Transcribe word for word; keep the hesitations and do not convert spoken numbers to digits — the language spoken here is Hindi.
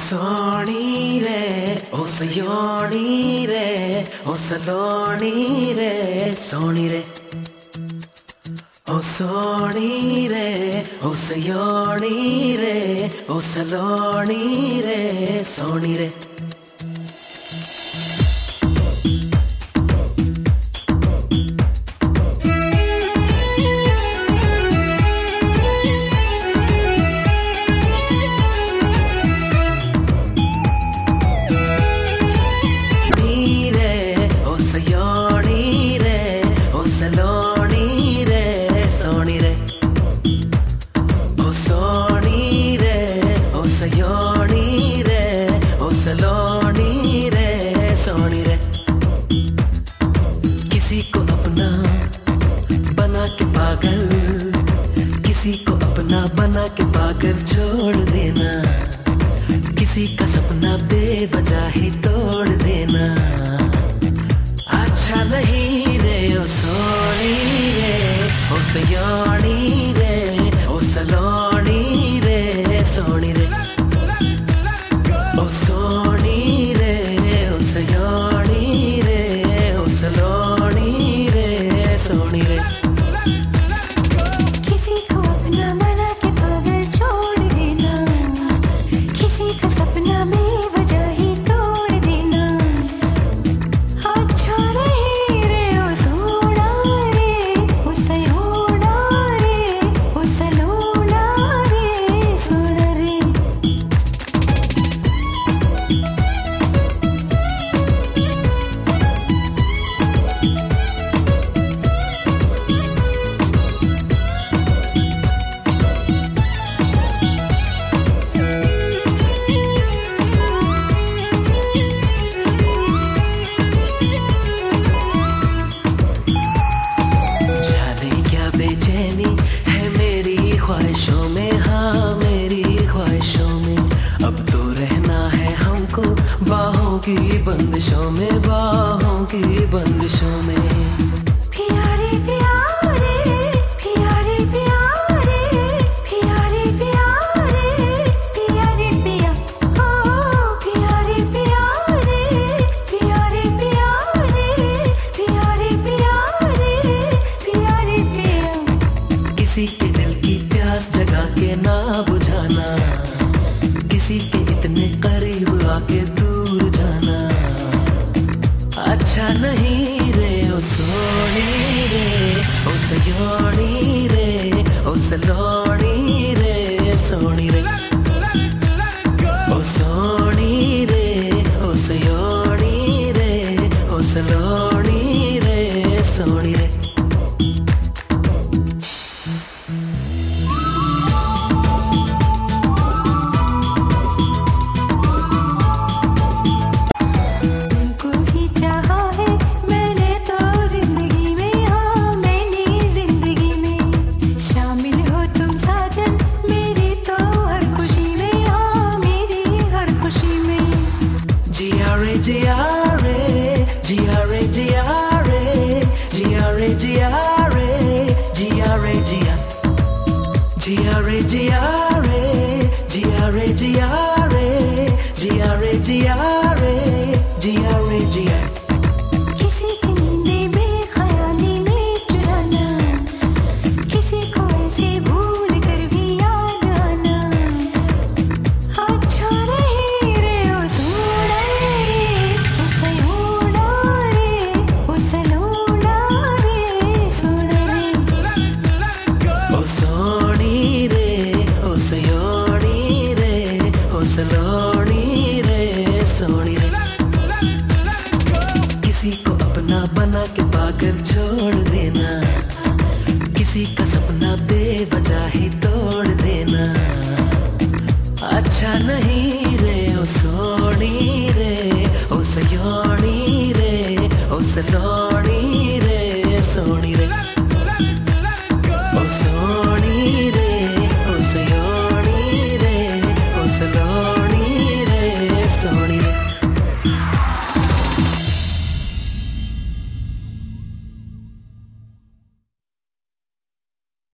सोनी रे ओ सयोनी रे ओ सलोनी रे सोनी रे ओ सोनी रे ओ सयोनी रे ओ सलोनी रे सोनी रे। किसी को अपना बना के पागल, किसी को अपना बना के पागल छोड़ देना, किसी का सपना बेवजह ही तोड़ देना अच्छा नहीं रे ओ सोनी रे ओ सयानी रे ओ सलोनी रे सोनी रे ओ सोनी रे ओ सयानी रे ओ सलोनी सोनी रे। किसी को अपना बना के पागल छोड़ देना, किसी का सपना बेवजह ही तोड़ देना अच्छा नहीं रे ओ सोना रे ओ सयोना रे ओ सलोना रे सोना रे। बेचैनी है मेरी ख्वाहिशों में, हाँ मेरी ख्वाहिशों में, अब तो रहना है हमको बाहों की बंदिशों में, बाहों की बंदिशों में। प्यारे प्यारे प्यारे प्यारे प्यारे प्यारे प्यारे पिया ओ प्यारे प्यारे प्यारे प्यारे प्यारे प्यारे प्यारे पिया। किसी के दिल की प्यास जगा के ना बुझाना, किसी के इतने करीब आके दूर जाना अच्छा नहीं रे ओ सोनी रे ओ सयोनी रे ओ सलोनी रे सोनी रे ओ सोनी रे ओ सयोनी रे ओ सलोनी रे सोनी रे। Gia re Gia re Gia re Gia re Gia re Gia re Gia re Gia Gia re Gia re Gia re Gia re Gia re Gia